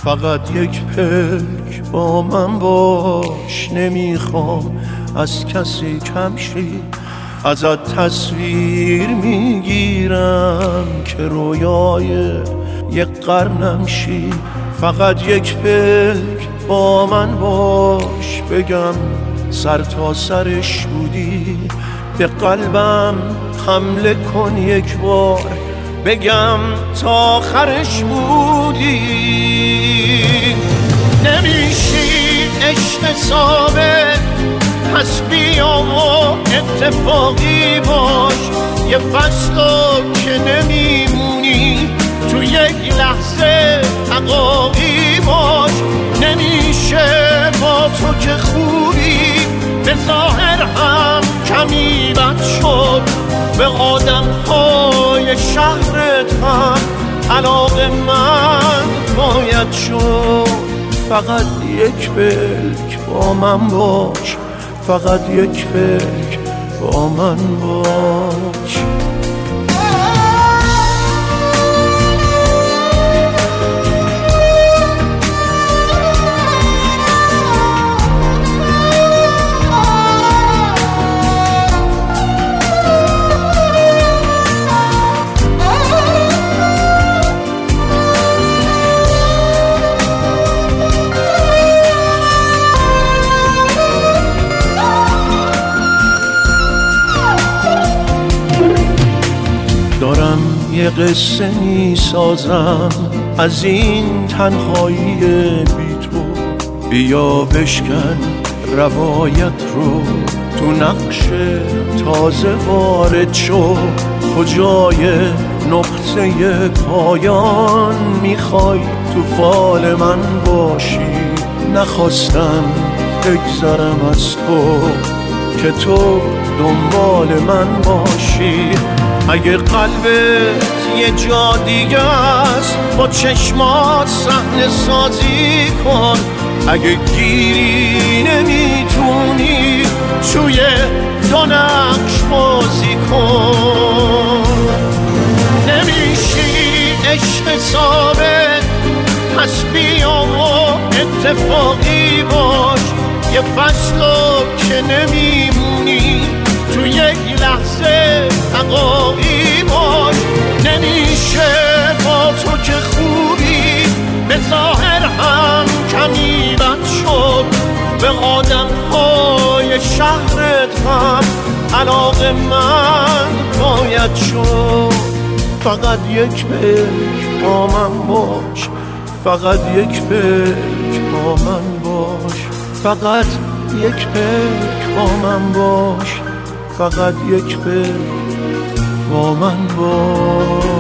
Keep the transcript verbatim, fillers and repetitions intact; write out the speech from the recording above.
فقط یک پلک با من باش، نمیخوام از کسی کم شی، ازت تصویر میگیرم که رویای یک قرنم شی. فقط یک پلک با من باش، بگم سر تا سرش بودی، به قلبم حمله کن یک بار، بگم تا آخرش بودی. نمیشی عشق ثابت، پس بیا و اتفاقی باش، یه فصلو که نمیمونی تو یک لحظه حقاقی باش. نمیشه با تو که خوبی به ظاهر هم کمی بد شد، به آدم های شهرت هم علاقه من باید شد. فقط یک پلک با من باش، فقط یک پلک با من باش. دارم یه قصه می سازم از این تنهایی بی تو، بیا بشکن روایت رو، تو نقش تازه وارد شو، کجای نقطه پایان میخوای تو فال من باشی. نخواستم بگذرم از تو که تو دنبال من باشی. اگه قلبت یه جا دیگه است با چشمات صحنه سازی کن، اگه گیری نمیتونی توی دو نقش بازی کن. نمیشی عشق ثابت، پس بیا و اتفاقی باش، یه فصلو که نمیمونی تو یک لحظه حقاقی باش. نمیشه با تو که خوبی به ظاهر هم کمی بد شد، به آدم های شهرت هم علاقه من باید شد. فقط یک پلک با من باش، فقط یک پلک با من باش، فقط یک پلک با من باش، فقط یک پلک با من باش.